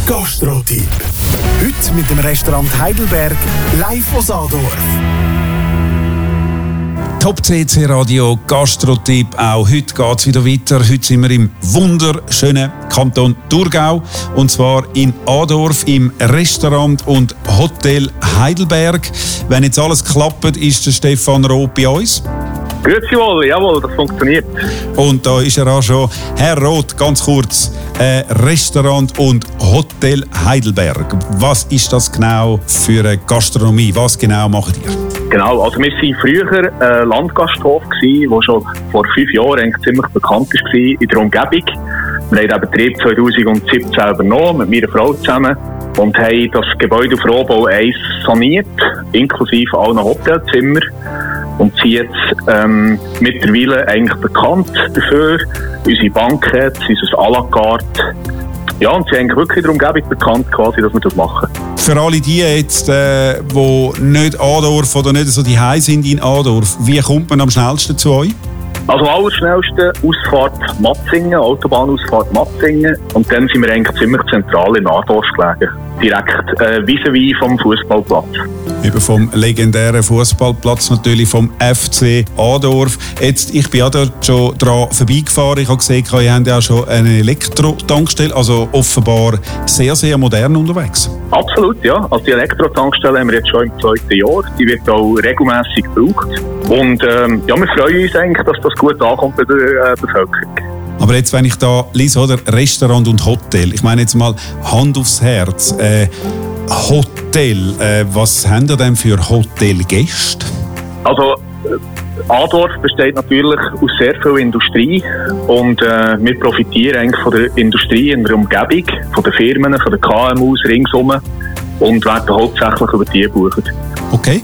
Gastro-Tipp. Heute mit dem Restaurant Heidelberg, live aus Adorf. Top CC Radio Gastro-Tipp. Auch heute geht es wieder weiter. Heute sind wir im wunderschönen Kanton Thurgau. Und zwar in Adorf im Restaurant und Hotel Heidelberg. Wenn jetzt alles klappt, ist der Stefan Roth bei uns. Grüezi wohl, jawohl, das funktioniert. Und da ist er auch schon. Herr Roth, ganz kurz. Restaurant und Hotel Heidelberg. Was ist das genau für eine Gastronomie? Was genau macht ihr? Genau, also wir waren früher ein Landgasthof, der schon vor 5 Jahren eigentlich ziemlich bekannt war in der Umgebung. Wir haben den Betrieb 2017 übernommen, mit meiner Frau zusammen, und haben das Gebäude auf Rohbau 1 saniert, inklusive allen Hotelzimmer. Und sind jetzt mittlerweile eigentlich bekannt dafür. Unsere Bankette, unser à la carte. Ja, und sie sind eigentlich wirklich in der Umgebung bekannt, quasi, dass wir das machen. Für alle die jetzt, die nicht Adorf oder nicht so die Hause sind in Adorf, wie kommt man am schnellsten zu euch? Also allerschnellste Ausfahrt Matzingen, Autobahnausfahrt Matzingen. Und dann sind wir eigentlich ziemlich zentral in Adorf gelegen. Direkt vis-à-vis vom Fußballplatz. Eben vom legendären Fußballplatz, natürlich vom FC Adorf. Jetzt, ich bin ja dort schon dran vorbeigefahren. Ich habe gesehen, ihr habt ja schon eine Elektro-Tankstelle, also offenbar sehr, sehr modern unterwegs. Absolut, ja. Also die Elektro-Tankstelle haben wir jetzt schon im 2. Jahr. Die wird auch regelmässig gebraucht. Und ja, wir freuen uns eigentlich, dass das gut ankommt bei der Bevölkerung. Aber jetzt, wenn ich da lese, oder? Restaurant und Hotel. Ich meine jetzt mal Hand aufs Herz. Hotel, was haben ihr denn für Hotelgäste? Also Adorf besteht natürlich aus sehr viel Industrie und wir profitieren eigentlich von der Industrie in der Umgebung, von den Firmen, von den KMUs ringsum und werden hauptsächlich über die gebucht. Okay,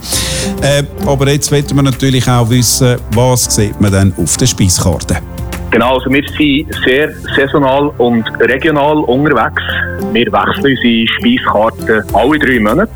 aber jetzt wollen wir natürlich auch wissen, was sieht man denn auf der Speiskarte? Genau, also wir sind sehr saisonal und regional unterwegs. Wir wechseln unsere Speiskarte alle 3 Monate.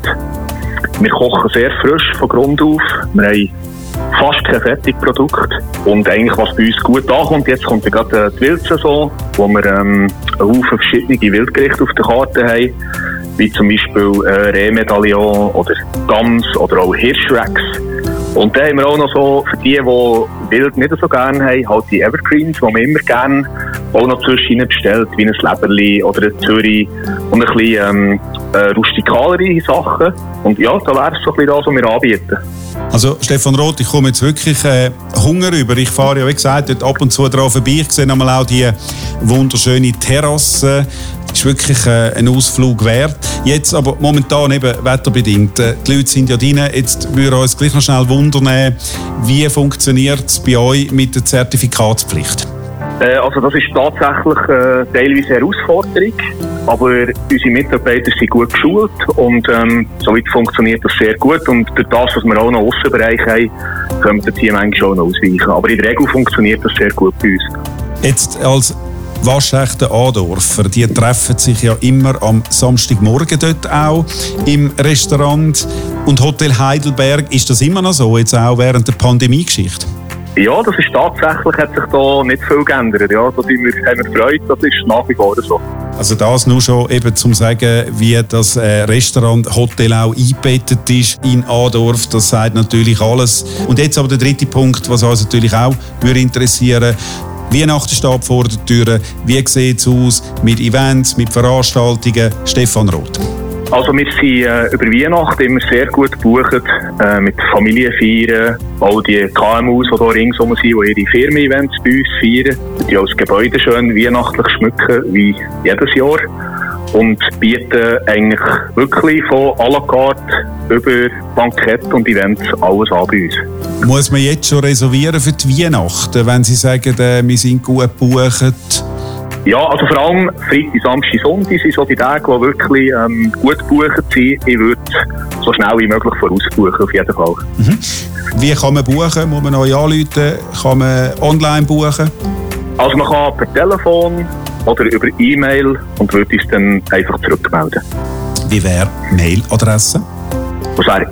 Wir kochen sehr frisch von Grund auf. Wir haben fast kein Fertigprodukt. Und eigentlich, was bei uns gut ankommt, jetzt kommt ja gerade die Wildsaison, wo wir einen Haufen verschiedene Wildgerichte auf der Karte haben, wie zum Beispiel Rehmedaillon oder Gams oder auch Hirschwachs. Und dann haben wir auch noch so, für die Wild nicht so gerne haben, halt die Evergreens, die man immer gerne auch noch zwischen bestellt, wie ein Leberli oder ein Zürich und ein bisschen rustikalere Sachen. Und ja, da wäre es so ein bisschen das, was wir anbieten. Also Stefan Roth, ich komme jetzt wirklich Hunger über. Ich fahre ja, wie gesagt, dort ab und zu dran vorbei. Ich sehe einmal auch die wunderschöne Terrasse. Das ist wirklich ein Ausflug wert. Jetzt aber momentan eben wetterbedingt. Die Leute sind ja drin. Jetzt würden wir uns gleich noch schnell wundern, wie funktioniert es bei euch mit der Zertifikatspflicht? Also das ist tatsächlich teilweise eine Herausforderung, aber unsere Mitarbeiter sind gut geschult und somit funktioniert das sehr gut, und durch das, was wir auch noch im Aussenbereich haben, können wir das Team eigentlich schon noch ausweichen. Aber in der Regel funktioniert das sehr gut bei uns. Jetzt als waschechte Adorfer, die treffen sich ja immer am Samstagmorgen dort auch im Restaurant und Hotel Heidelberg. Ist das immer noch so, jetzt auch während der Pandemie-Geschichte? Ja, das ist tatsächlich, hat sich da nicht viel geändert. Ja, da haben wir Freude, das ist nach wie vor so. Also das nur schon eben zum sagen, wie das Restaurant, Hotel auch eingebettet ist in Adorf, das sagt natürlich alles. Und jetzt aber der 3. Punkt, was uns natürlich auch würde interessieren. Weihnachten steht vor der Tür. Wie sieht es aus mit Events, mit Veranstaltungen? Stefan Roth. Also wir sind über Weihnachten immer sehr gut gebucht, mit Familienfeiern, auch die KMUs, die hier ringsum sind, die ihre Firmen-Events bei uns feiern, die auch das Gebäude schön weihnachtlich schmücken, wie jedes Jahr. Und bieten eigentlich wirklich von à la carte über Bankett und Events alles an bei uns. Muss man jetzt schon reservieren für die Weihnachten, wenn Sie sagen, wir sind gut gebucht? Ja, also vor allem Freitag, Samstag, Sonntag sind so die Tage, die wirklich gut gebucht sind. Ich würde so schnell wie möglich vorausbuchen, auf jeden Fall. Mhm. Wie kann man buchen? Muss man euch anrufen? Kann man online buchen? Also man kann per Telefon oder über E-Mail und würde uns dann einfach zurückmelden. Wie wäre die Mailadresse? Das wäre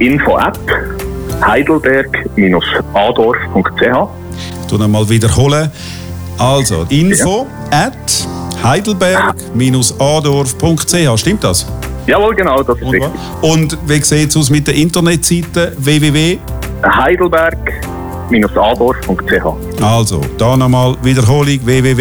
info@heidelberg-adorf.ch. Ich tu noch mal wiederholen. Also info@ heidelberg-adorf.ch. Stimmt das? Jawohl, genau, das ist richtig. Und wie sieht es aus mit der Internetseite www? heidelberg-adorf.ch. Also, da nochmal Wiederholung: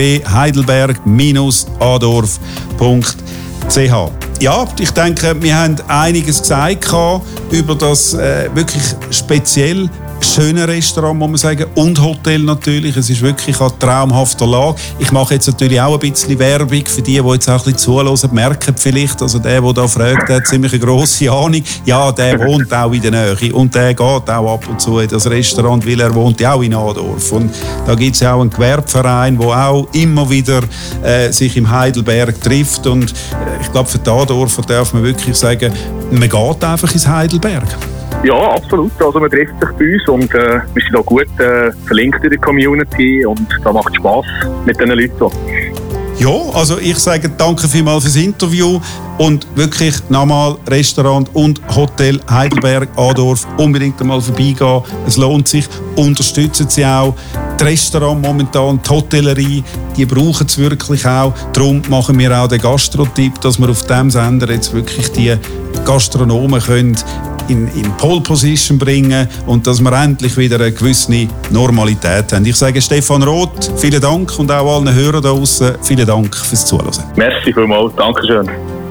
www.heidelberg-adorf.ch. Ja, ich denke, wir haben einiges gesagt über das wirklich speziell schöne Restaurant, muss man sagen, und Hotel natürlich. Es ist wirklich eine traumhafte Lage. Ich mache jetzt natürlich auch ein bisschen Werbung für die jetzt auch ein bisschen zuhören, merken vielleicht, also der da fragt, der hat ziemlich eine grosse Ahnung. Ja, der wohnt auch in der Nähe und der geht auch ab und zu in das Restaurant, weil er wohnt ja auch in Adorf. Und da gibt es ja auch einen Gewerbeverein, der auch immer wieder sich im Heidelberg trifft. Und ich glaube, für die Adorfer darf man wirklich sagen, man geht einfach ins Heidelberg. Ja, absolut. Also man trifft sich bei uns und wir sind auch gut verlinkt in der Community und da macht Spass mit diesen Leuten. Ja, also ich sage danke vielmals fürs Interview und wirklich nochmal Restaurant und Hotel Heidelberg Adorf unbedingt einmal vorbeigehen. Es lohnt sich. Unterstützen Sie auch das Restaurant momentan, die Hotellerie, die brauchen es wirklich auch. Darum machen wir auch den Gastro-Tipp, dass wir auf diesem Sender jetzt wirklich die Gastronomen können in Pole Position bringen und dass wir endlich wieder eine gewisse Normalität haben. Ich sage Stefan Roth, vielen Dank und auch allen Hörern da draussen, vielen Dank fürs Zuhören. Merci vielmals, Dankeschön.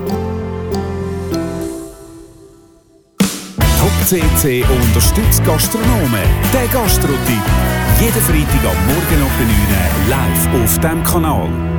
Top CC unterstützt Gastronomen. Der Gastro-Tipp. Jeden Freitag am Morgen ab 9 Uhr live auf diesem Kanal.